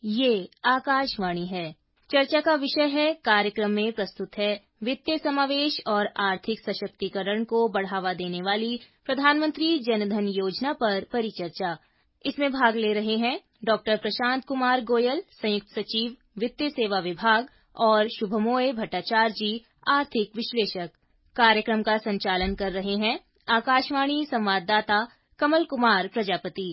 ये आकाशवाणी है। चर्चा का विषय है, कार्यक्रम में प्रस्तुत है वित्तीय समावेश और आर्थिक सशक्तिकरण को बढ़ावा देने वाली प्रधानमंत्री जनधन योजना पर परिचर्चा। इसमें भाग ले रहे हैं डॉक्टर प्रशांत कुमार गोयल, संयुक्त सचिव वित्तीय सेवा विभाग, और शुभमोय भट्टाचार्य जी, आर्थिक विश्लेषक। कार्यक्रम का संचालन कर रहे हैं आकाशवाणी संवाददाता कमल कुमार प्रजापति।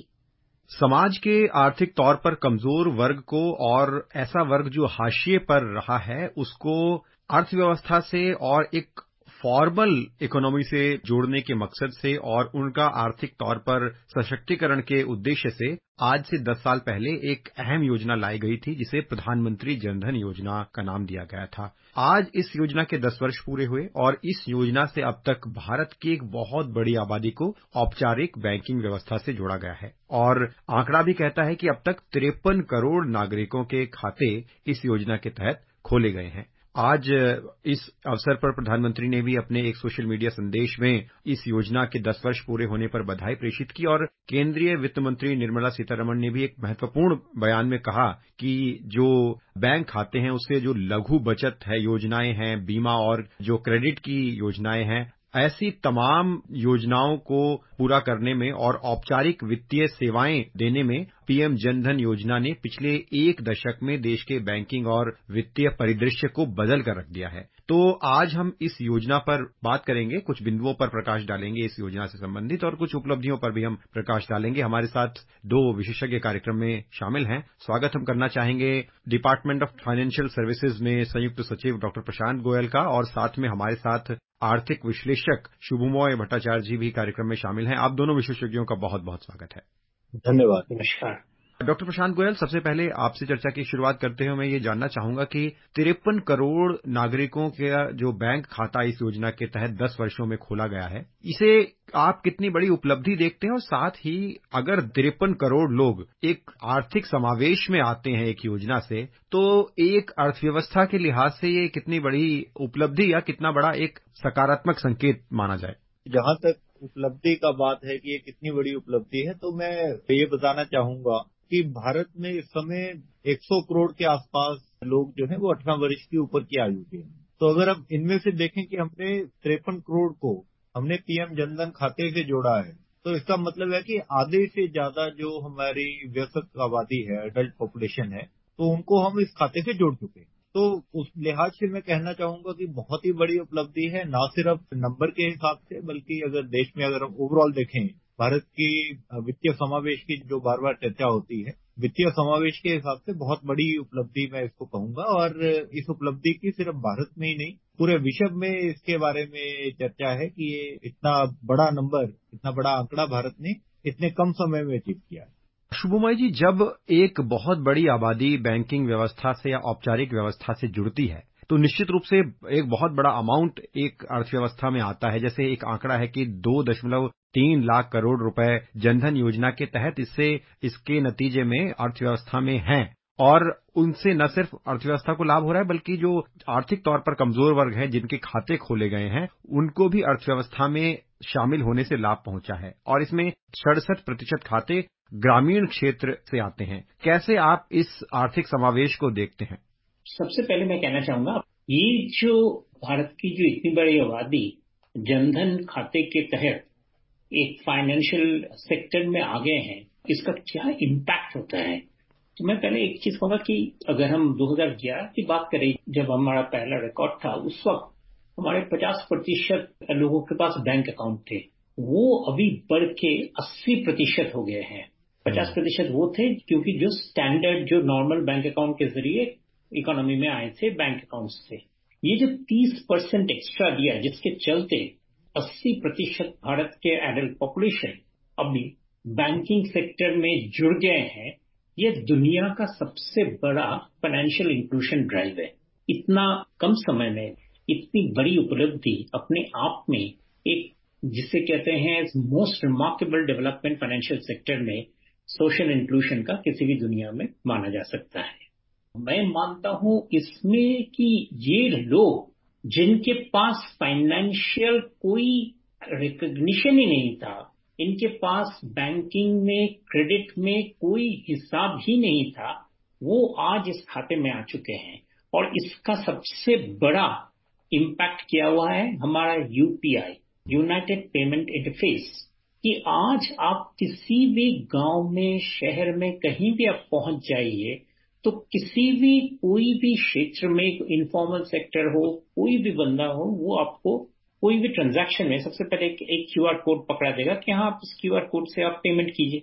समाज के आर्थिक तौर पर कमजोर वर्ग को और ऐसा वर्ग जो हाशिए पर रहा है उसको अर्थव्यवस्था से और एक फॉर्मल इकोनॉमी से जोड़ने के मकसद से और उनका आर्थिक तौर पर सशक्तिकरण के उद्देश्य से आज से 10 साल पहले एक अहम योजना लाई गई थी जिसे प्रधानमंत्री जनधन योजना का नाम दिया गया था। आज इस योजना के 10 वर्ष पूरे हुए और इस योजना से अब तक भारत की एक बहुत बड़ी आबादी को औपचारिक बैंकिंग व्यवस्था से जोड़ा गया है और आंकड़ा भी कहता है कि अब तक 53 करोड़ नागरिकों के खाते इस योजना के तहत खोले गए हैं। आज इस अवसर पर प्रधानमंत्री ने भी अपने एक सोशल मीडिया संदेश में इस योजना के 10 वर्ष पूरे होने पर बधाई प्रेषित की और केंद्रीय वित्त मंत्री निर्मला सीतारमण ने भी एक महत्वपूर्ण बयान में कहा कि जो बैंक खाते हैं उससे जो लघु बचत है योजनाएं हैं, बीमा और जो क्रेडिट की योजनाएं हैं, ऐसी तमाम योजनाओं को पूरा करने में और औपचारिक वित्तीय सेवाएं देने में पीएम जनधन योजना ने पिछले एक दशक में देश के बैंकिंग और वित्तीय परिदृश्य को बदल कर रख दिया है। तो आज हम इस योजना पर बात करेंगे, कुछ बिंदुओं पर प्रकाश डालेंगे इस योजना से संबंधित और कुछ उपलब्धियों पर भी हम प्रकाश डालेंगे। हमारे साथ 2 विशेषज्ञ कार्यक्रम में शामिल हैं। स्वागत हम करना चाहेंगे डिपार्टमेंट ऑफ फाइनेंशियल सर्विसेज में संयुक्त सचिव डॉक्टर प्रशांत गोयल का, और साथ में हमारे साथ आर्थिक विश्लेषक शुभमोय भट्टाचार्य जी भी कार्यक्रम में शामिल हैं। आप दोनों विशेषज्ञों का बहुत बहुत स्वागत है। धन्यवाद। नमस्कार डॉक्टर प्रशांत गोयल, सबसे पहले आपसे चर्चा की शुरुआत करते हुए मैं ये जानना चाहूंगा कि 53 करोड़ नागरिकों का जो बैंक खाता इस योजना के तहत 10 वर्षों में खोला गया है, इसे आप कितनी बड़ी उपलब्धि देखते हैं और साथ ही अगर 53 करोड़ लोग एक आर्थिक समावेश में आते हैं एक योजना से, तो एक अर्थव्यवस्था के लिहाज से ये कितनी बड़ी उपलब्धि या कितना बड़ा एक सकारात्मक संकेत माना जाए? जहां तक उपलब्धि का बात है कि ये कितनी बड़ी उपलब्धि है, तो मैं ये बताना चाहूंगा कि भारत में इस समय 100 करोड़ के आसपास लोग जो हैं वो 18 वर्ष की ऊपर की आयु के हैं। तो अगर हम इनमें से देखें कि हमने 53 करोड़ को हमने पीएम जनधन खाते से जोड़ा है, तो इसका मतलब है कि आधे से ज्यादा जो हमारी वयस्क आबादी है, अडल्ट पॉपुलेशन है, तो उनको हम इस खाते से जोड़ चुके हैं। तो उस लिहाज से मैं कहना चाहूंगा कि बहुत ही बड़ी उपलब्धि है, ना सिर्फ नंबर के हिसाब से बल्कि अगर देश में अगर हम ओवरऑल देखें, भारत की वित्तीय समावेश की जो बार बार चर्चा होती है, वित्तीय समावेश के हिसाब से बहुत बड़ी उपलब्धि मैं इसको कहूंगा। और इस उपलब्धि की सिर्फ भारत में ही नहीं, पूरे विश्व में इसके बारे में चर्चा है कि ये इतना बड़ा नंबर, इतना बड़ा आंकड़ा भारत ने इतने कम समय में अचीव किया है। शुभमोय जी, जब एक बहुत बड़ी आबादी बैंकिंग व्यवस्था से या औपचारिक व्यवस्था से जुड़ती है तो निश्चित रूप से एक बहुत बड़ा अमाउंट एक अर्थव्यवस्था में आता है। जैसे एक आंकड़ा है कि 2.3 लाख करोड़ रुपए जनधन योजना के तहत इसके नतीजे में अर्थव्यवस्था में हैं और उनसे न सिर्फ अर्थव्यवस्था को लाभ हो रहा है बल्कि जो आर्थिक तौर पर कमजोर वर्ग हैं जिनके खाते खोले गए हैं उनको भी अर्थव्यवस्था में शामिल होने से लाभ पहुंचा है और इसमें 67% खाते ग्रामीण क्षेत्र से आते हैं। कैसे आप इस आर्थिक समावेश को देखते हैं? सबसे पहले मैं कहना चाहूंगा, ये जो भारत की जो इतनी बड़ी आबादी जनधन खाते के तहत एक फाइनेंशियल सेक्टर में आ गए हैं, इसका क्या इम्पैक्ट होता है। तो मैं पहले एक चीज कहूंगा कि अगर हम 2011 की बात करें, जब हमारा पहला रिकॉर्ड था, उस वक्त हमारे 50% लोगों के पास बैंक अकाउंट थे, वो अभी बढ़ के 80% हो गए हैं। 50% वो थे क्योंकि जो स्टैंडर्ड, जो नॉर्मल बैंक अकाउंट के जरिए इकोनॉमी में आए थे, बैंक अकाउंट्स थे। ये जो 30% एक्स्ट्रा दिया, जिसके चलते 80% भारत के एडल्ट पॉपुलेशन अभी बैंकिंग सेक्टर में जुड़ गए हैं, ये दुनिया का सबसे बड़ा फाइनेंशियल इंक्लूजन ड्राइव है। इतना कम समय में इतनी बड़ी उपलब्धि अपने आप में एक, जिसे कहते हैं most remarkable development financial sector में सोशल इंक्लूजन का किसी भी दुनिया में माना जा सकता है। मैं मानता हूं इसमें कि ये लोग जिनके पास फाइनेंशियल कोई रिकॉग्निशन ही नहीं था, इनके पास बैंकिंग में, क्रेडिट में कोई हिसाब ही नहीं था, वो आज इस खाते में आ चुके हैं। और इसका सबसे बड़ा इम्पैक्ट किया हुआ है हमारा यूपीआई, यूनाइटेड पेमेंट इंटरफेस, कि आज आप किसी भी गांव में, शहर में, कहीं भी आप पहुंच जाइए तो किसी भी कोई भी क्षेत्र में, इनफॉर्मल सेक्टर हो, कोई भी बंदा हो, वो आपको कोई भी ट्रांजैक्शन में सबसे पहले एक क्यूआर कोड पकड़ा देगा कि हाँ, आप इस क्यूआर कोड से आप पेमेंट कीजिए।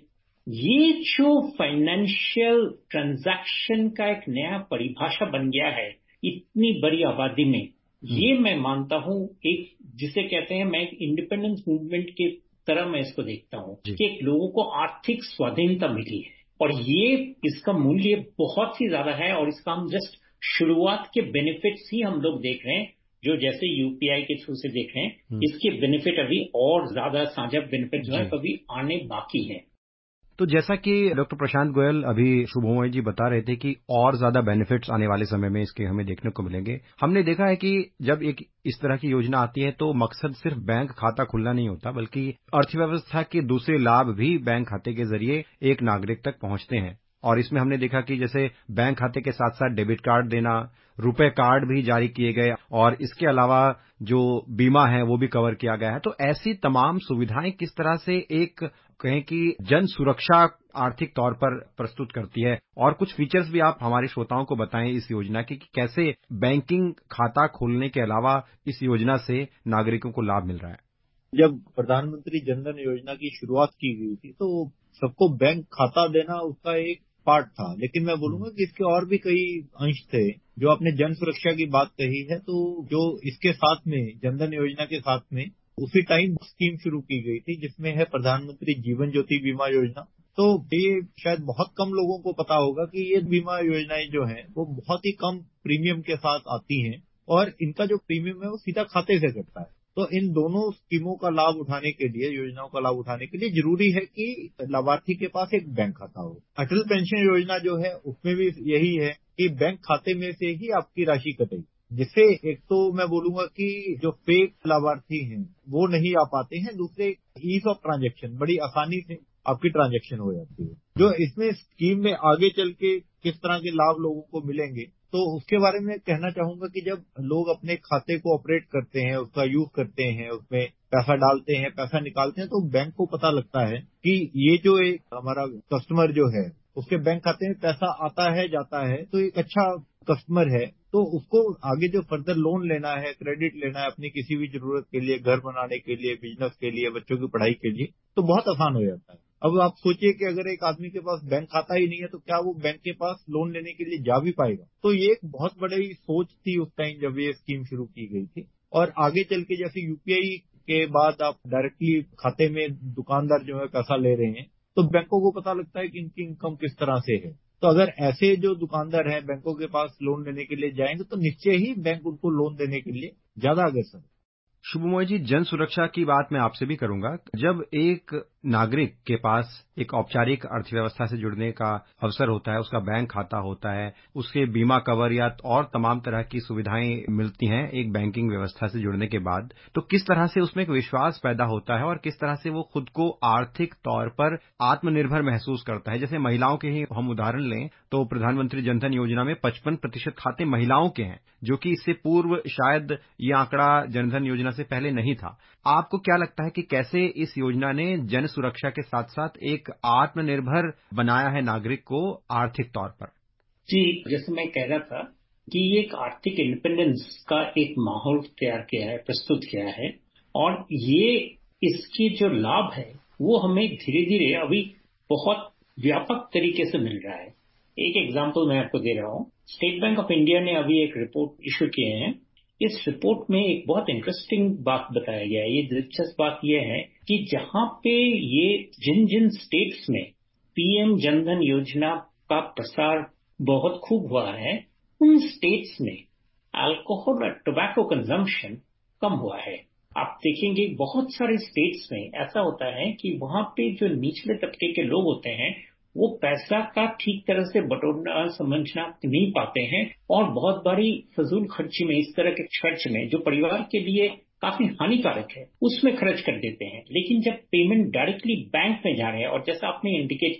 ये जो फाइनेंशियल ट्रांजैक्शन का एक नया परिभाषा बन गया है इतनी बड़ी आबादी में, ये मैं मानता हूं एक, जिसे कहते हैं, मैं एक इंडिपेंडेंस मूवमेंट के तरह मैं इसको देखता हूं कि एक लोगों को आर्थिक स्वाधीनता मिली है। और ये, इसका मूल्य बहुत ही ज्यादा है। और इसका हम जस्ट शुरुआत के बेनिफिट्स ही हम लोग देख रहे हैं, जो जैसे यूपीआई के थ्रू से देख रहे हैं। इसके बेनिफिट अभी और ज्यादा साझा बेनिफिट जो है अभी आने बाकी है। तो जैसा कि डॉक्टर प्रशांत गोयल अभी शुभमोय जी बता रहे थे कि और ज्यादा बेनिफिट्स आने वाले समय में इसके हमें देखने को मिलेंगे। हमने देखा है कि जब एक इस तरह की योजना आती है तो मकसद सिर्फ बैंक खाता खुलना नहीं होता, बल्कि अर्थव्यवस्था के दूसरे लाभ भी बैंक खाते के जरिए एक नागरिक तक पहुंचते हैं। और इसमें हमने देखा कि जैसे बैंक खाते के साथ साथ डेबिट कार्ड देना, रुपए कार्ड भी जारी किए गए और इसके अलावा जो बीमा है वो भी कवर किया गया है। तो ऐसी तमाम सुविधाएं किस तरह से एक कहें कि जन सुरक्षा आर्थिक तौर पर प्रस्तुत करती है, और कुछ फीचर्स भी आप हमारे श्रोताओं को बताएं इस योजना के कि कैसे बैंकिंग खाता खोलने के अलावा इस योजना से नागरिकों को लाभ मिल रहा है। जब प्रधानमंत्री जनधन योजना की शुरुआत की गई थी तो सबको बैंक खाता देना उसका एक पार्ट था, लेकिन मैं बोलूंगा कि इसके और भी कई अंश थे। जो आपने जन सुरक्षा की बात कही है, तो जो इसके साथ में, जनधन योजना के साथ में उसी टाइम स्कीम शुरू की गई थी जिसमें है प्रधानमंत्री जीवन ज्योति बीमा योजना। तो ये शायद बहुत कम लोगों को पता होगा कि ये बीमा योजनाएं जो हैं वो बहुत ही कम प्रीमियम के साथ आती हैं और इनका जो प्रीमियम है वो सीधा खाते से कटता है। तो इन दोनों स्कीमों का लाभ उठाने के लिए, योजनाओं का लाभ उठाने के लिए जरूरी है कि लाभार्थी के पास एक बैंक खाता हो। अटल पेंशन योजना जो है उसमें भी यही है कि बैंक खाते में से ही आपकी राशि कटेगी, जिससे एक तो मैं बोलूंगा कि जो फेक लाभार्थी हैं वो नहीं आ पाते हैं, दूसरे ईज ऑफ ट्रांजैक्शन, बड़ी आसानी से आपकी ट्रांजैक्शन हो जाती है। जो इसमें स्कीम में आगे चल के किस तरह के लाभ लोगों को मिलेंगे तो उसके बारे में कहना चाहूंगा कि जब लोग अपने खाते को ऑपरेट करते हैं, उसका यूज करते हैं, उसमें पैसा डालते हैं, पैसा निकालते हैं, तो बैंक को पता लगता है कि ये जो एक हमारा कस्टमर जो है उसके बैंक खाते में पैसा आता है, जाता है, तो एक अच्छा कस्टमर है। तो उसको आगे जो फर्दर लोन लेना है, क्रेडिट लेना है अपनी किसी भी जरूरत के लिए, घर बनाने के लिए, बिजनेस के लिए, बच्चों की पढ़ाई के लिए, तो बहुत आसान हो जाता है। अब आप सोचिए कि अगर एक आदमी के पास बैंक खाता ही नहीं है तो क्या वो बैंक के पास लोन लेने के लिए जा भी पाएगा? तो ये एक बहुत बड़ी सोच थी उस टाइम जब ये स्कीम शुरू की गई थी। और आगे चल के जैसे यूपीआई के बाद आप डायरेक्टली खाते में दुकानदार जो है पैसा ले रहे हैं, तो बैंकों को पता लगता है कि इनकी इनकम किस तरह से है। तो अगर ऐसे जो दुकानदार हैं बैंकों के पास लोन लेने के लिए जाएंगे तो निश्चय ही बैंक उनको लोन देने के लिए ज्यादा अग्रसर है। शुभमोय जी, जन सुरक्षा की बात मैं आपसे भी करूंगा। जब एक नागरिक के पास एक औपचारिक अर्थव्यवस्था से जुड़ने का अवसर होता है, उसका बैंक खाता होता है, उसके बीमा कवर या और तमाम तरह की सुविधाएं मिलती हैं एक बैंकिंग व्यवस्था से जुड़ने के बाद, तो किस तरह से उसमें एक विश्वास पैदा होता है और किस तरह से वो खुद को आर्थिक तौर पर आत्मनिर्भर महसूस करता है। जैसे महिलाओं के ही हम उदाहरण लें तो प्रधानमंत्री जनधन योजना में 55% खाते महिलाओं के हैं, जो कि इससे पूर्व शायद ये आंकड़ा जनधन योजना से पहले नहीं था। आपको क्या लगता है कि कैसे इस योजना ने जन सुरक्षा के साथ साथ एक आत्मनिर्भर बनाया है नागरिक को आर्थिक तौर पर? जी, जैसे मैं कह रहा था कि ये एक आर्थिक इंडिपेंडेंस का एक माहौल तैयार किया है, प्रस्तुत किया है। और ये, इसके जो लाभ है वो हमें धीरे धीरे अभी बहुत व्यापक तरीके से मिल रहा है। एक एग्जांपल मैं आपको दे रहा हूँ। स्टेट बैंक ऑफ इंडिया ने अभी एक रिपोर्ट इशू किए हैं। इस रिपोर्ट में एक बहुत इंटरेस्टिंग बात बताया गया है। ये दिलचस्प बात यह है कि जहां पे ये जिन जिन स्टेट्स में पीएम जनधन योजना का प्रसार बहुत खूब हुआ है, उन स्टेट्स में अल्कोहल और टोबैको कंजम्पशन कम हुआ है। आप देखेंगे बहुत सारे स्टेट्स में ऐसा होता है कि वहां पे जो निचले तबके के लोग होते हैं वो पैसा का ठीक तरह से बटोरना समझना नहीं पाते हैं और बहुत बड़ी फजूल खर्ची में, इस तरह के खर्च में जो परिवार के लिए काफी हानिकारक है, उसमें खर्च कर देते हैं। लेकिन जब पेमेंट डायरेक्टली बैंक में जा रहे हैं, और जैसा आपने इंडिकेट किया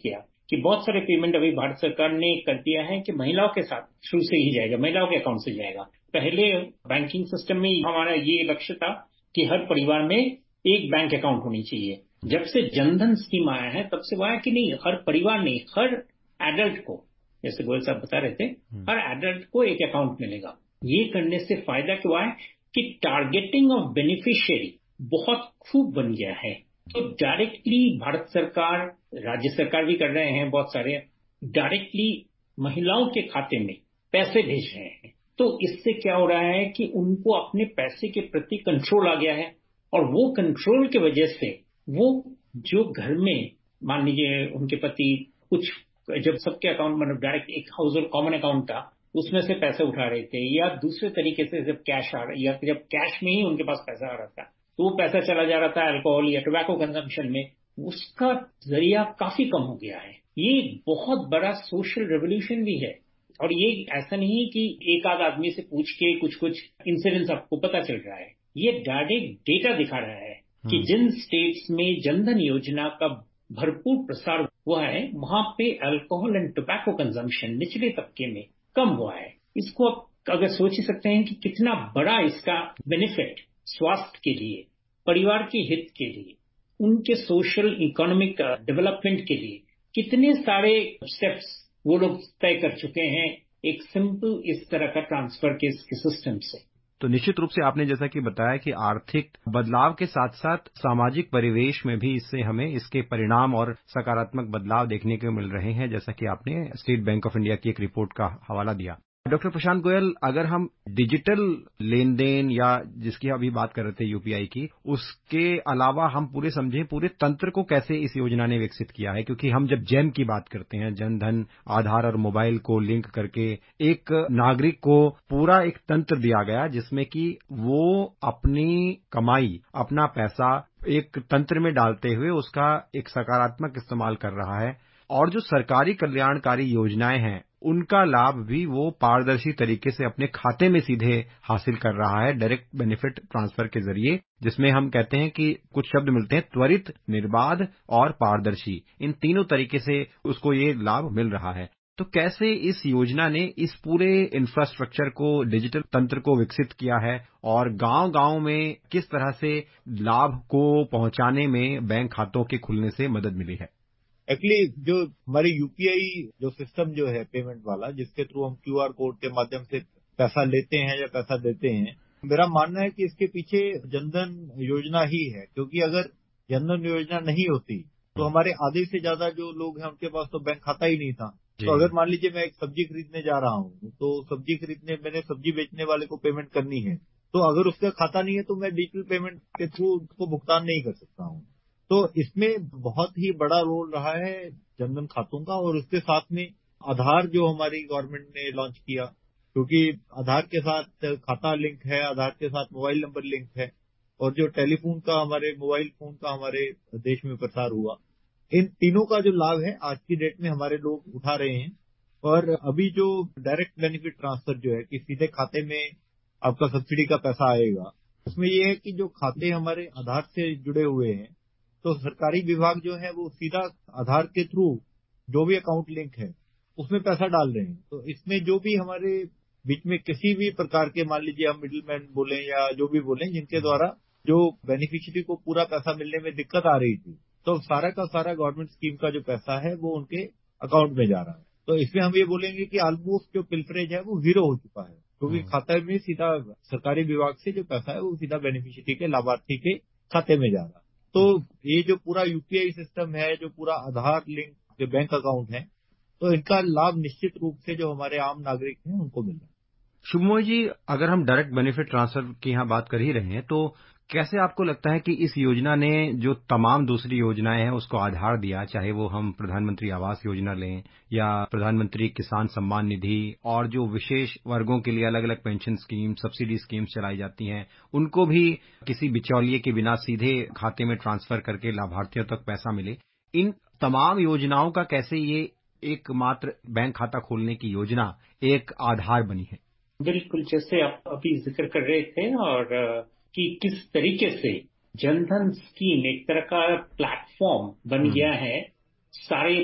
कि बहुत सारे पेमेंट अभी भारत सरकार ने कर दिया है कि महिलाओं के साथ शुरू से ही जाएगा, महिलाओं के अकाउंट से जाएगा। पहले बैंकिंग सिस्टम में हमारा ये लक्ष्य था कि हर परिवार में एक बैंक अकाउंट होनी चाहिए। जब से जनधन स्कीम आया है तब से वो आया कि नहीं, हर परिवार ने, हर एडल्ट को, जैसे गोयल साहब बता रहे थे, हर एडल्ट को एक अकाउंट मिलेगा। ये करने से फायदा क्या है कि टारगेटिंग ऑफ बेनिफिशियरी बहुत खूब बन गया है। तो डायरेक्टली भारत सरकार, राज्य सरकार भी कर रहे हैं, बहुत सारे डायरेक्टली महिलाओं के खाते में पैसे भेज रहे हैं। तो इससे क्या हो रहा है कि उनको अपने पैसे के प्रति कंट्रोल आ गया है, और वो कंट्रोल की वजह से वो जो घर में, मान लीजिए उनके पति कुछ, जब सबके अकाउंट मतलब डायरेक्ट एक हाउस होल्ड कॉमन अकाउंट था, उसमें से पैसे उठा रहे थे, या दूसरे तरीके से जब कैश आ रहा, या जब कैश में ही उनके पास पैसा आ रहा था तो वो पैसा चला जा रहा था अल्कोहल या टोबैको कंजम्पशन में, उसका जरिया काफी कम हो गया है। ये बहुत बड़ा सोशल रेवोल्यूशन भी है। और ये ऐसा नहीं कि एक आध आदमी से पूछ के कुछ कुछ इंसिडेंट्स आपको पता चल रहा है, ये डायरेक्ट डेटा दिखा रहा है कि जिन स्टेट्स में जनधन योजना का भरपूर प्रसार हुआ है वहां पे अल्कोहल एंड टोबैको कंजम्पशन निचले तबके में कम हुआ है। इसको आप अगर सोच ही सकते हैं कि कितना बड़ा इसका बेनिफिट स्वास्थ्य के लिए, परिवार के हित के लिए, उनके सोशल इकोनॉमिक डेवलपमेंट के लिए कितने सारे स्टेप्स वो लोग तय कर चुके हैं एक सिंपल इस तरह का ट्रांसफर के सिस्टम से। तो निश्चित रूप से आपने जैसा कि बताया कि आर्थिक बदलाव के साथ साथ सामाजिक परिवेश में भी इससे हमें इसके परिणाम और सकारात्मक बदलाव देखने को मिल रहे हैं, जैसा कि आपने स्टेट बैंक ऑफ इंडिया की एक रिपोर्ट का हवाला दिया। डॉक्टर प्रशांत गोयल, अगर हम डिजिटल लेन देन या जिसकी अभी बात कर रहे थे यूपीआई की, उसके अलावा हम पूरे तंत्र को कैसे इस योजना ने विकसित किया है, क्योंकि हम जब जैम की बात करते हैं, जन धन, आधार और मोबाइल को लिंक करके एक नागरिक को पूरा एक तंत्र दिया गया जिसमें कि वो अपनी कमाई, अपना पैसा एक तंत्र में डालते हुए उसका एक सकारात्मक इस्तेमाल कर रहा है, और जो सरकारी कल्याणकारी योजनाएं हैं उनका लाभ भी वो पारदर्शी तरीके से अपने खाते में सीधे हासिल कर रहा है, डायरेक्ट बेनिफिट ट्रांसफर के जरिए, जिसमें हम कहते हैं कि कुछ शब्द मिलते हैं, त्वरित, निर्बाध और पारदर्शी। इन तीनों तरीके से उसको ये लाभ मिल रहा है। तो कैसे इस योजना ने इस पूरे इंफ्रास्ट्रक्चर को, डिजिटल तंत्र को विकसित किया है, और गांव-गांव में किस तरह से लाभ को पहुंचाने में बैंक खातों के खुलने से मदद मिली है? एक्चुअली जो हमारी यूपीआई जो सिस्टम जो है पेमेंट वाला, जिसके थ्रू हम क्यूआर कोड के माध्यम से पैसा लेते हैं या पैसा देते हैं, मेरा मानना है कि इसके पीछे जनधन योजना ही है। क्योंकि अगर जनधन योजना नहीं होती तो हमारे आधे से ज्यादा जो लोग हैं उनके पास तो बैंक खाता ही नहीं था। तो अगर मान लीजिए मैं एक सब्जी खरीदने जा रहा हूँ, तो सब्जी खरीदने मैंने सब्जी बेचने वाले को पेमेंट करनी है, तो अगर उसका खाता नहीं है तो मैं डिजिटल पेमेंट के थ्रू उसको भुगतान नहीं कर सकता हूँ। तो इसमें बहुत ही बड़ा रोल रहा है जनधन खातों का। और उसके साथ में आधार जो हमारी गवर्नमेंट ने लॉन्च किया, क्योंकि आधार के साथ खाता लिंक है, आधार के साथ मोबाइल नंबर लिंक है, और जो टेलीफोन का, हमारे मोबाइल फोन का हमारे देश में प्रसार हुआ, इन तीनों का जो लाभ है आज की डेट में हमारे लोग उठा रहे हैं। और अभी जो डायरेक्ट बेनिफिट ट्रांसफर जो है कि सीधे खाते में आपका सब्सिडी का पैसा आएगा, उसमें ये है कि जो खाते हमारे आधार से जुड़े हुए हैं, तो सरकारी विभाग जो है वो सीधा आधार के थ्रू जो भी अकाउंट लिंक है उसमें पैसा डाल रहे हैं। तो इसमें जो भी हमारे बीच में किसी भी प्रकार के, मान लीजिए हम मिडिलमैन बोलें या जो भी बोलें, जिनके द्वारा जो बेनिफिशियरी को पूरा पैसा मिलने में दिक्कत आ रही थी, तो सारा का सारा गवर्नमेंट स्कीम का जो पैसा है वो उनके अकाउंट में जा रहा है। तो इसमें हम ये बोलेंगे कि ऑलमोस्ट जो पिल्फरेज है वो जीरो हो चुका है, क्योंकि खाते में सीधा सरकारी विभाग से जो पैसा है वो सीधा बेनिफिशियरी के, लाभार्थी के खाते में जा रहा है। तो ये जो पूरा यूपीआई सिस्टम है, जो पूरा आधार लिंक जो बैंक अकाउंट है, तो इनका लाभ निश्चित रूप से जो हमारे आम नागरिक हैं उनको मिल रहा है। शुभमोय जी, अगर हम डायरेक्ट बेनिफिट ट्रांसफर की यहाँ बात कर ही रहे हैं, तो कैसे आपको लगता है कि इस योजना ने जो तमाम दूसरी योजनाएं हैं उसको आधार दिया, चाहे वो हम प्रधानमंत्री आवास योजना लें या प्रधानमंत्री किसान सम्मान निधि, और जो विशेष वर्गों के लिए अलग अलग पेंशन स्कीम, सब्सिडी स्कीम्स चलाई जाती हैं, उनको भी किसी बिचौलिए के बिना सीधे खाते में ट्रांसफर करके लाभार्थियों तक पैसा मिले, इन तमाम योजनाओं का कैसे ये एकमात्र बैंक खाता खोलने की योजना एक आधार बनी है? बिल्कुल, जैसे आप अभी जिक्र कर रहे थे, और कि किस तरीके से जनधन स्कीम एक तरह का प्लेटफॉर्म बन गया है सारे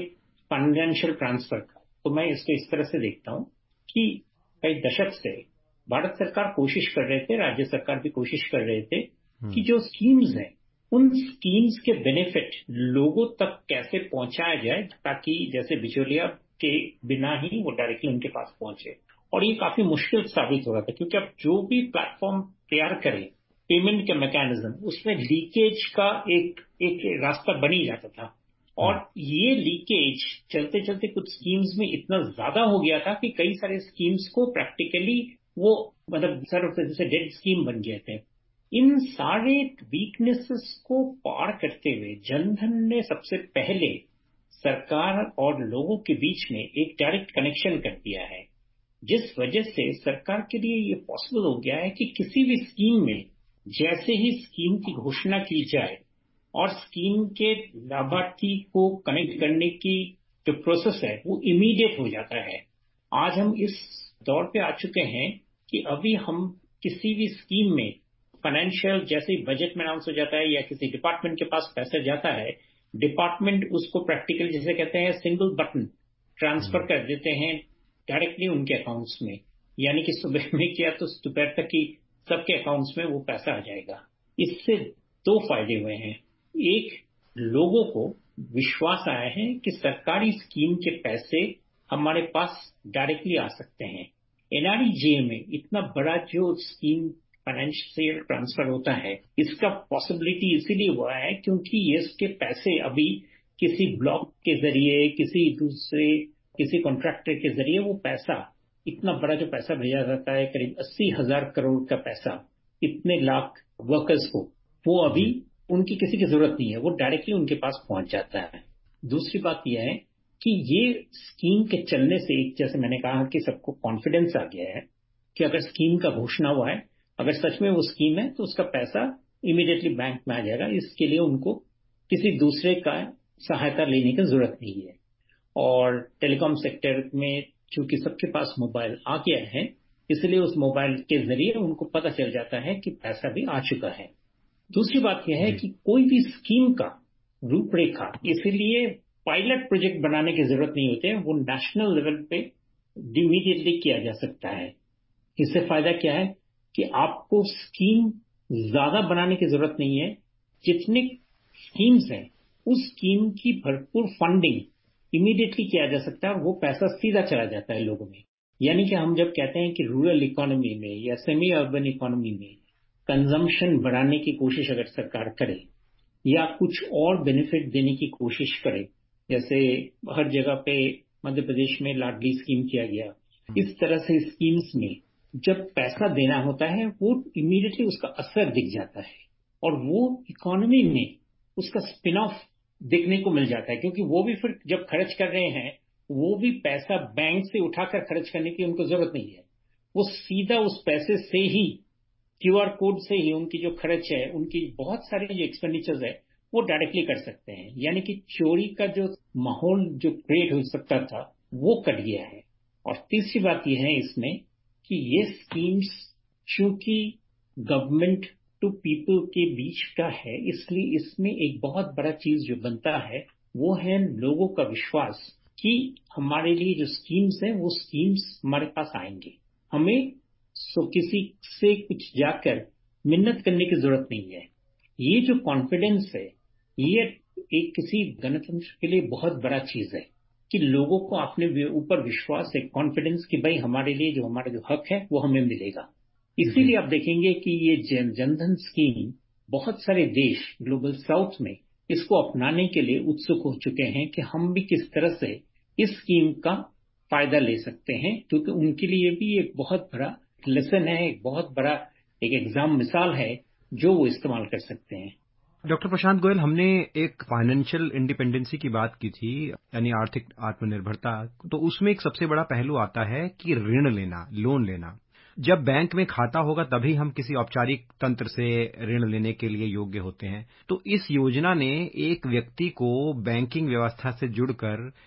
फाइनेंशियल ट्रांसफर का, तो मैं इसको इस तरह से देखता हूं कि कई दशक से भारत सरकार कोशिश कर रहे थे, राज्य सरकार भी कोशिश कर रहे थे कि जो स्कीम्स हैं उन स्कीम्स के बेनिफिट लोगों तक कैसे पहुंचाया जाए, ताकि जैसे बिचौलिया के बिना ही वो डायरेक्टली उनके पास पहुंचे। और ये काफी मुश्किल साबित हो रहा था, क्योंकि अब जो भी प्लेटफॉर्म तैयार करें पेमेंट के मैकेनिज्म, उसमें लीकेज का एक रास्ता बन ही जाता था। और ये लीकेज चलते चलते कुछ स्कीम्स में इतना ज्यादा हो गया था कि कई सारे स्कीम्स को प्रैक्टिकली वो मतलब सर्व जैसे डेड स्कीम बन गए थे। इन सारे वीकनेसेस को पार करते हुए जनधन ने सबसे पहले सरकार और लोगों के बीच में एक डायरेक्ट कनेक्शन कर दिया है, जिस वजह से सरकार के लिए ये पॉसिबल हो गया है कि किसी भी स्कीम में जैसे ही स्कीम की घोषणा की जाए और स्कीम के लाभार्थी को कनेक्ट करने की जो प्रोसेस है वो इमीडिएट हो जाता है। आज हम इस दौर पे आ चुके हैं कि अभी हम किसी भी स्कीम में फाइनेंशियल जैसे ही बजट में अनाउंस हो जाता है या किसी डिपार्टमेंट के पास पैसा जाता है, डिपार्टमेंट उसको प्रैक्टिकली जैसे कहते हैं सिंगल बटन ट्रांसफर कर देते हैं डायरेक्टली उनके अकाउंट्स में, यानी कि सुबह में किया तो दोपहर तक ही सबके अकाउंट्स में वो पैसा आ जाएगा। इससे दो फायदे हुए हैं। एक, लोगों को विश्वास आया है कि सरकारी स्कीम के पैसे हमारे पास डायरेक्टली आ सकते हैं। एनआरईजीए में इतना बड़ा जो स्कीम फाइनेंशियल ट्रांसफर होता है, इसका पॉसिबिलिटी इसीलिए हुआ है क्योंकि ये इसके पैसे अभी किसी ब्लॉक के जरिए किसी कॉन्ट्रैक्टर के जरिए वो पैसा, इतना बड़ा जो पैसा भेजा जाता है करीब 80,000 करोड़ का पैसा इतने लाख वर्कर्स को, वो अभी उनकी किसी की जरूरत नहीं है, वो डायरेक्टली उनके पास पहुंच जाता है। दूसरी बात यह है कि ये स्कीम के चलने से, जैसे मैंने कहा कि सबको कॉन्फिडेंस आ गया है कि अगर स्कीम का घोषणा हुआ है, अगर सच में वो स्कीम है तो उसका पैसा इमीडिएटली बैंक में आ जाएगा। इसके लिए उनको किसी दूसरे का सहायता लेने की जरूरत नहीं है। और टेलीकॉम सेक्टर में चूंकि सबके पास मोबाइल आ गया है, इसलिए उस मोबाइल के जरिए उनको पता चल जाता है कि पैसा भी आ चुका है। दूसरी बात यह है कि कोई भी स्कीम का रूपरेखा, इसलिए पायलट प्रोजेक्ट बनाने की जरूरत नहीं होती है, वो नेशनल लेवल पे इमीडिएटली किया जा सकता है। इससे फायदा क्या है कि आपको स्कीम ज्यादा बनाने की जरूरत नहीं है। जितने स्कीम्स हैं उस स्कीम की भरपूर फंडिंग इमीडिएटली किया जा सकता है, वो पैसा सीधा चला जाता है लोगों में। यानी कि हम जब कहते हैं कि रूरल इकोनॉमी में या सेमी अर्बन इकोनॉमी में कंजम्पशन बढ़ाने की कोशिश अगर सरकार करे या कुछ और बेनिफिट देने की कोशिश करे, जैसे हर जगह पे मध्य प्रदेश में लाडली स्कीम किया गया, इस तरह से स्कीम्स में जब पैसा देना होता है वो इमीडिएटली उसका असर दिख जाता है और वो इकोनॉमी में उसका स्पिन ऑफ दिखने को मिल जाता है, क्योंकि वो भी फिर जब खर्च कर रहे हैं वो भी पैसा बैंक से उठाकर खर्च करने की उनको जरूरत नहीं है, वो सीधा उस पैसे से ही क्यूआर कोड से ही उनकी जो खर्च है, उनकी बहुत सारे जो एक्सपेंडिचर्स है वो डायरेक्टली कर सकते हैं। यानी कि चोरी का जो माहौल जो क्रिएट हो सकता था वो कट गया है। और तीसरी बात यह है इसमें कि ये स्कीम्स चूंकि गवर्नमेंट टू पीपल के बीच का है, इसलिए इसमें एक बहुत बड़ा चीज जो बनता है वो है लोगों का विश्वास कि हमारे लिए जो स्कीम्स है वो स्कीम्स हमारे पास आएंगे। हमें किसी से कुछ जाकर मिन्नत करने की जरूरत नहीं है। ये जो कॉन्फिडेंस है ये एक किसी गणतंत्र के लिए बहुत बड़ा चीज है कि लोगों को अपने ऊपर विश्वास है, कॉन्फिडेंस कि भाई हमारे लिए जो हमारा जो हक है वो हमें मिलेगा। इसीलिए आप देखेंगे कि ये जनधन स्कीम बहुत सारे देश ग्लोबल साउथ में इसको अपनाने के लिए उत्सुक हो चुके हैं कि हम भी किस तरह से इस स्कीम का फायदा ले सकते हैं, क्योंकि उनके लिए भी एक बहुत बड़ा लेसन है, एक बहुत बड़ा एक एग्जाम मिसाल है जो वो इस्तेमाल कर सकते हैं। डॉक्टर प्रशांत गोयल, हमने एक फाइनेंशियल इंडिपेंडेंसी की बात की थी, यानी आर्थिक आत्मनिर्भरता, तो उसमें एक सबसे बड़ा पहलू आता है कि ऋण लेना, लोन लेना। जब बैंक में खाता होगा तभी हम किसी औपचारिक तंत्र से ऋण लेने के लिए योग्य होते हैं। तो इस योजना ने एक व्यक्ति को बैंकिंग व्यवस्था से जुड़कर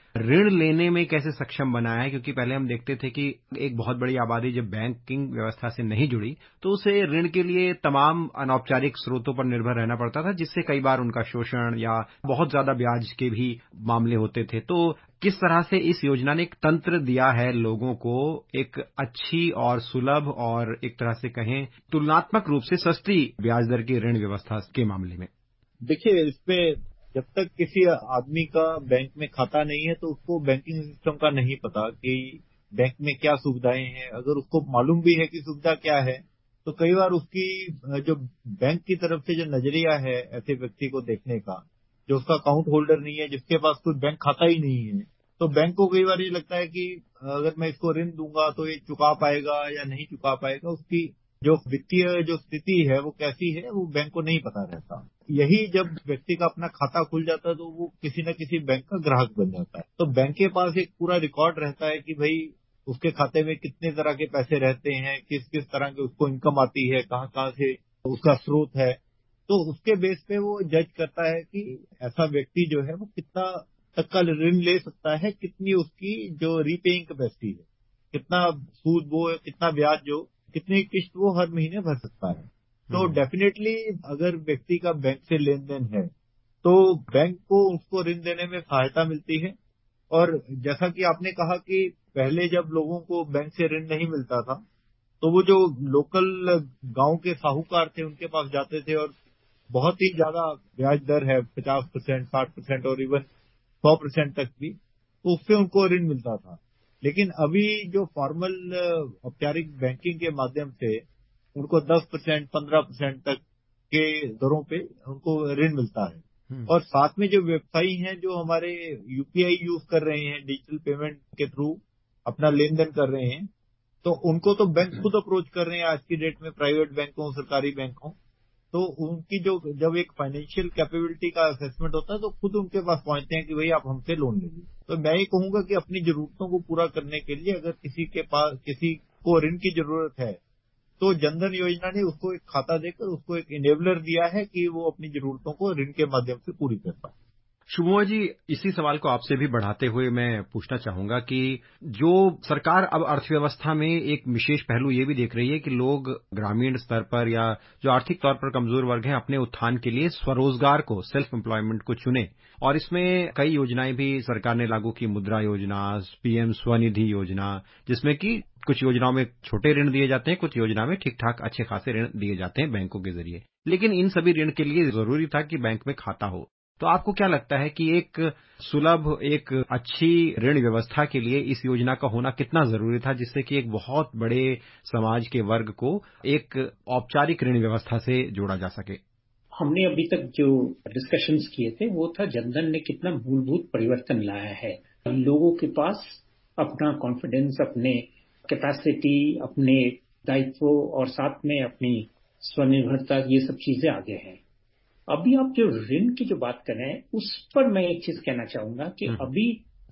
ऋण लेने में कैसे सक्षम बनाया है? क्योंकि पहले हम देखते थे कि एक बहुत बड़ी आबादी जब बैंकिंग व्यवस्था से नहीं जुड़ी, तो उसे ऋण के लिए तमाम अनौपचारिक स्रोतों पर निर्भर रहना पड़ता था, जिससे कई बार उनका शोषण या बहुत ज्यादा ब्याज के भी मामले होते थे। तो किस तरह से इस योजना ने एक तंत्र दिया है लोगों को एक अच्छी और सुलभ और एक तरह से कहें तुलनात्मक रूप से सस्ती ब्याज दर की ऋण व्यवस्था के मामले में? देखिए, इसमें जब तक किसी आदमी का बैंक में खाता नहीं है तो उसको बैंकिंग सिस्टम का नहीं पता कि बैंक में क्या सुविधाएं हैं। अगर उसको मालूम भी है कि सुविधा क्या है, तो कई बार उसकी जो बैंक की तरफ से जो नजरिया है ऐसे व्यक्ति को देखने का, जो उसका अकाउंट होल्डर नहीं है, जिसके पास कोई बैंक खाता ही नहीं है, तो बैंक को कई बार ये लगता है कि अगर मैं इसको ऋण दूंगा तो ये चुका पाएगा या नहीं चुका पाएगा। उसकी जो वित्तीय जो स्थिति है वो कैसी है, वो बैंक को नहीं पता रहता। यही जब व्यक्ति का अपना खाता खुल जाता है तो वो किसी न किसी बैंक का ग्राहक बन जाता है। तो बैंक के पास एक पूरा रिकॉर्ड रहता है कि भाई उसके खाते में कितने तरह के पैसे रहते हैं, किस किस तरह के उसको इनकम आती है, कहाँ कहाँ से उसका स्रोत है। तो उसके बेस पे वो जज करता है कि ऐसा व्यक्ति जो है वो कितना तक का ऋण ले सकता है, कितनी उसकी जो रीपेइंग कैपेसिटी है, कितना सूद वो कितना ब्याज जो कितनी किस्त वो हर महीने भर सकता है। तो डेफिनेटली अगर व्यक्ति का बैंक से लेन देन है तो बैंक को उसको ऋण देने में सहायता मिलती है। और जैसा कि आपने कहा कि पहले जब लोगों को बैंक से ऋण नहीं मिलता था तो वो जो लोकल गांव के साहूकार थे उनके पास जाते थे और बहुत ही ज्यादा ब्याज दर है, 50%, 60% और इवन 100% तक भी, तो उससे उनको ऋण मिलता था। लेकिन अभी जो फॉर्मल औपचारिक बैंकिंग के माध्यम से उनको 10%, 15% तक के दरों पे उनको ऋण मिलता है। और साथ में जो व्यवसायी हैं जो हमारे यूपीआई यूज कर रहे हैं, डिजिटल पेमेंट के थ्रू अपना लेन देन कर रहे हैं, तो उनको तो बैंक खुद अप्रोच कर रहे हैं आज की डेट में, प्राइवेट बैंक हो, सरकारी बैंक हो। तो उनकी जो जब एक फाइनेंशियल कैपेबिलिटी का असेसमेंट होता है तो खुद उनके पास पहुंचते हैं कि भाई आप हमसे लोन लीजिए। तो मैं ये कहूंगा कि अपनी जरूरतों को पूरा करने के लिए अगर किसी को ऋण की जरूरत है तो जनधन योजना ने उसको एक खाता देकर उसको एक इनेबलर दिया है कि वो अपनी जरूरतों को ऋण के माध्यम से पूरी कर पाए। शुभमोआ जी, इसी सवाल को आपसे भी बढ़ाते हुए मैं पूछना चाहूंगा कि जो सरकार अब अर्थव्यवस्था में एक विशेष पहलू ये भी देख रही है कि लोग ग्रामीण स्तर पर या जो आर्थिक तौर पर कमजोर वर्ग हैं अपने उत्थान के लिए स्वरोजगार को, सेल्फ एम्प्लॉयमेंट को चुने, और इसमें कई योजनाएं भी सरकार ने लागू की, मुद्रा योजना, पीएम स्वनिधि योजना, जिसमें कि कुछ योजनाओं में छोटे ऋण दिए जाते हैं, कुछ योजना में ठीक ठाक अच्छे खासे ऋण दिए जाते हैं बैंकों के जरिए। लेकिन इन सभी ऋण के लिए जरूरी था कि बैंक में खाता हो। तो आपको क्या लगता है कि एक सुलभ, एक अच्छी ऋण व्यवस्था के लिए इस योजना का होना कितना जरूरी था, जिससे कि एक बहुत बड़े समाज के वर्ग को एक औपचारिक ऋण व्यवस्था से जोड़ा जा सके? हमने अभी तक जो डिस्कशंस किए थे वो था जनधन ने कितना मूलभूत परिवर्तन लाया है। लोगों के पास अपना कॉन्फिडेंस, अपने कैपेसिटी, अपने दायित्व और साथ में अपनी स्वनिर्भरता, ये सब चीजें आगे हैं। अभी आप जो ऋण की जो बात कर रहे हैं उस पर मैं एक चीज कहना चाहूंगा कि अभी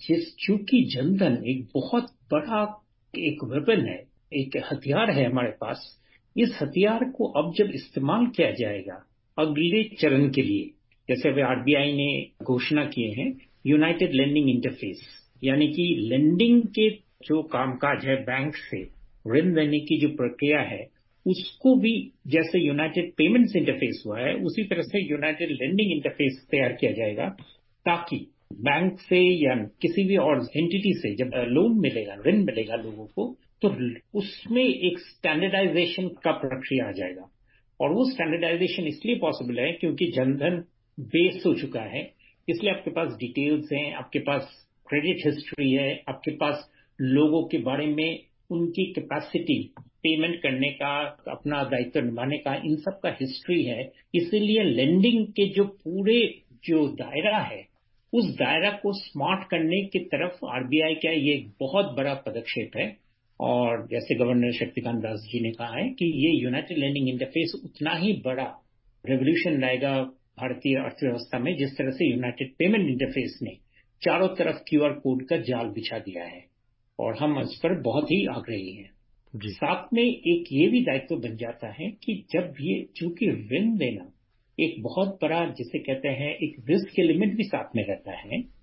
चूंकि जनधन एक बहुत बड़ा एक वेपन है, एक हथियार है हमारे पास, इस हथियार को अब जब इस्तेमाल किया जाएगा अगले चरण के लिए, जैसे अभी आरबीआई ने घोषणा किए हैं यूनाइटेड लेंडिंग इंटरफेस, यानी कि लेंडिंग के जो कामकाज है, बैंक से ऋण लेने की जो प्रक्रिया है उसको भी जैसे यूनाइटेड पेमेंट्स इंटरफेस हुआ है उसी तरह से यूनाइटेड लेंडिंग इंटरफेस तैयार किया जाएगा, ताकि बैंक से या किसी भी और एंटिटी से जब लोन मिलेगा, ऋण मिलेगा लोगों को, तो उसमें एक स्टैंडर्डाइजेशन का प्रक्रिया आ जाएगा। और वो स्टैंडर्डाइजेशन इसलिए पॉसिबल है क्योंकि जनधन बेस हो चुका है, इसलिए आपके पास डिटेल्स हैं, आपके पास क्रेडिट हिस्ट्री है, आपके पास लोगों के बारे में उनकी कैपेसिटी पेमेंट करने का, अपना दायित्व निभाने का, इन सब का हिस्ट्री है। इसीलिए लेंडिंग के जो पूरे जो दायरा है उस दायरा को स्मार्ट करने की तरफ आरबीआई का ये एक बहुत बड़ा पदक्षेप है। और जैसे गवर्नर शक्तिकांत दास जी ने कहा है कि ये यूनाइटेड लेंडिंग इंटरफेस उतना ही बड़ा रेवोल्यूशन लाएगा भारतीय अर्थव्यवस्था में जिस तरह से यूनाइटेड पेमेंट इंटरफेस ने चारों तरफ क्यूआर कोड का जाल बिछा दिया है, और हम इस पर बहुत ही आग्रही हैं। साथ में एक ये भी दायित्व बन जाता है कि जब ये चूंकि ऋण देना एक बहुत बड़ा, जिसे कहते हैं एक रिस्क एलिमेंट भी साथ में रहता है,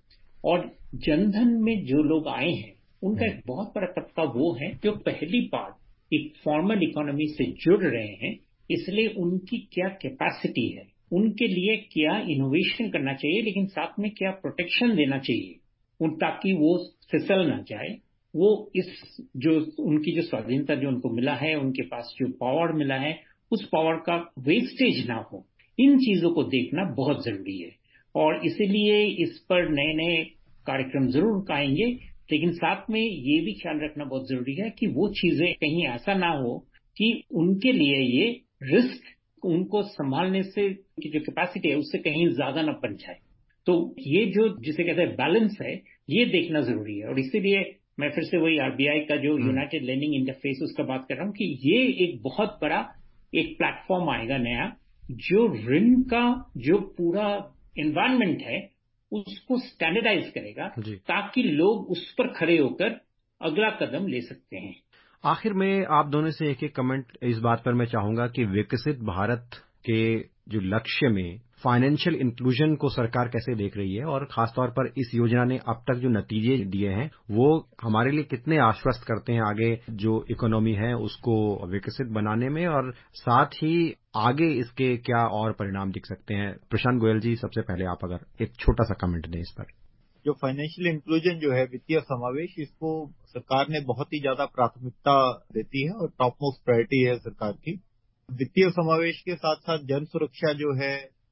और जनधन में जो लोग आए हैं उनका एक बहुत बड़ा तबका वो है जो पहली बार एक फॉर्मल इकोनॉमी से जुड़ रहे हैं, इसलिए उनकी क्या कैपेसिटी है, उनके लिए क्या इनोवेशन करना चाहिए, लेकिन साथ में क्या प्रोटेक्शन देना चाहिए ताकि वो फिसल ना जाए, वो इस जो उनकी जो स्वाधीनता जो उनको मिला है, उनके पास जो पावर मिला है, उस पावर का वेस्टेज ना हो, इन चीजों को देखना बहुत जरूरी है। और इसीलिए इस पर नए नए कार्यक्रम जरूर आएंगे, लेकिन साथ में ये भी ख्याल रखना बहुत जरूरी है कि वो चीजें कहीं ऐसा ना हो कि उनके लिए ये रिस्क उनको संभालने से की जो कैपेसिटी है उससे कहीं ज्यादा ना बन जाए। तो ये जो जिसे कहते हैं बैलेंस है, ये देखना जरूरी है। और इसीलिए मैं फिर से वही आरबीआई का जो यूनाइटेड लेंडिंग इंटरफेस उसका बात कर रहा हूं कि ये एक बहुत बड़ा एक प्लेटफॉर्म आएगा नया, जो ऋण का जो पूरा एनवायरनमेंट है उसको स्टैंडर्डाइज करेगा, ताकि लोग उस पर खड़े होकर अगला कदम ले सकते हैं। आखिर में आप दोनों से एक कमेंट इस बात पर मैं चाहूंगा कि विकसित भारत के जो लक्ष्य में फाइनेंशियल इंक्लूजन को सरकार कैसे देख रही है, और खासतौर पर इस योजना ने अब तक जो नतीजे दिए हैं वो हमारे लिए कितने आश्वस्त करते हैं आगे जो इकोनॉमी है उसको विकसित बनाने में, और साथ ही आगे इसके क्या और परिणाम दिख सकते हैं। प्रशांत गोयल जी, सबसे पहले आप अगर एक छोटा सा कमेंट दें इस पर। जो फाइनेंशियल इंक्लूजन जो है, वित्तीय समावेश, इसको सरकार ने बहुत ही ज्यादा प्राथमिकता देती है और टॉप मोस्ट प्रायोरिटी है सरकार की। वित्तीय समावेश के साथ साथ जन सुरक्षा जो है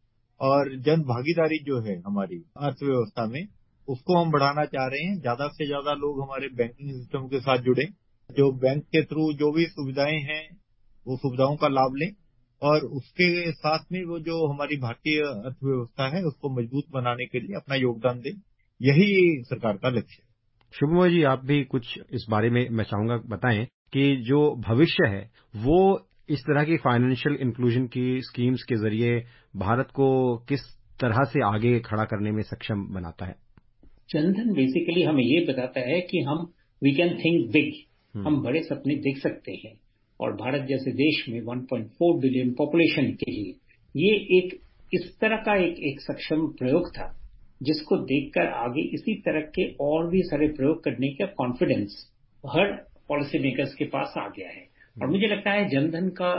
और जन भागीदारी जो है हमारी अर्थव्यवस्था में, उसको हम बढ़ाना चाह रहे हैं। ज्यादा से ज्यादा लोग हमारे बैंकिंग सिस्टम के साथ जुड़े, जो बैंक के थ्रू जो भी सुविधाएं हैं वो सुविधाओं का लाभ लें, और उसके साथ में वो जो हमारी भारतीय अर्थव्यवस्था है उसको मजबूत बनाने के लिए अपना योगदान दें। यही सरकार का लक्ष्य है। शुभमोय जी, आप भी कुछ इस बारे में मैं चाहूंगा बताएं कि जो भविष्य है वो इस तरह की फाइनेंशियल इंक्लूजन की स्कीम्स के जरिए भारत को किस तरह से आगे खड़ा करने में सक्षम बनाता है। जनधन बेसिकली हमें ये बताता है कि हम वी कैन थिंक बिग, हम बड़े सपने देख सकते हैं। और भारत जैसे देश में 1.4 बिलियन पॉपुलेशन के लिए ये एक इस तरह का एक सक्षम प्रयोग था, जिसको देखकर आगे इसी तरह के और भी सारे प्रयोग करने का कॉन्फिडेंस हर पॉलिसी मेकर्स के पास आ गया है। और मुझे लगता है जनधन का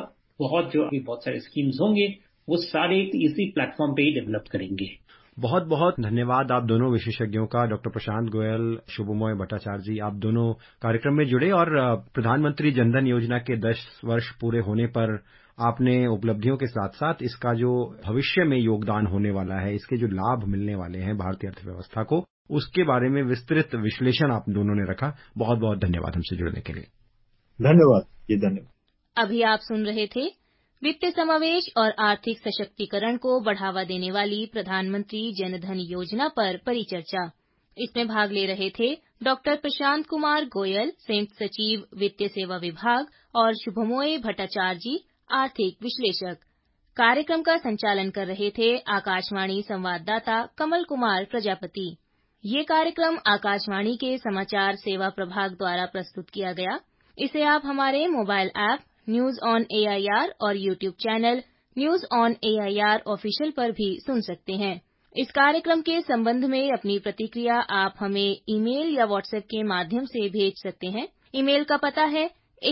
बहुत सारे स्कीम्स होंगे, वो सारे इसी प्लेटफॉर्म पे ही डेवलप करेंगे। बहुत बहुत धन्यवाद आप दोनों विशेषज्ञों का, डॉक्टर प्रशांत गोयल, शुभमोय भट्टाचार्य जी। आप दोनों कार्यक्रम में जुड़े और प्रधानमंत्री जनधन योजना के 10 वर्ष पूरे होने पर आपने उपलब्धियों के साथ साथ इसका जो भविष्य में योगदान होने वाला है, इसके जो लाभ मिलने वाले हैं भारतीय अर्थव्यवस्था को, उसके बारे में विस्तृत विश्लेषण आप दोनों ने रखा। बहुत बहुत धन्यवाद हमसे जुड़ने के लिए। धन्यवाद जी, धन्यवाद। अभी आप सुन रहे थे वित्तीय समावेश और आर्थिक सशक्तिकरण को बढ़ावा देने वाली प्रधानमंत्री जनधन योजना पर परिचर्चा। इसमें भाग ले रहे थे डॉक्टर प्रशांत कुमार गोयल, संयुक्त सचिव वित्तीय सेवा विभाग, और शुभमोय भट्टाचार्य जी, आर्थिक विश्लेषक। कार्यक्रम का संचालन कर रहे थे आकाशवाणी संवाददाता कमल कुमार प्रजापति। ये कार्यक्रम आकाशवाणी के समाचार सेवा प्रभाग द्वारा प्रस्तुत किया गया। इसे आप हमारे mobile app news on AIR और YouTube channel news on AIR official पर भी सुन सकते हैं। इस कार्यक्रम के संबंध में अपनी प्रतिक्रिया आप हमें ईमेल या व्हाट्सएप के माध्यम से भेज सकते हैं। ईमेल का पता है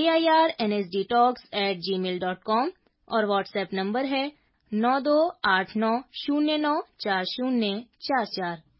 airnsdtalks@gmail.com और व्हाट्सएप नंबर है 9289094044।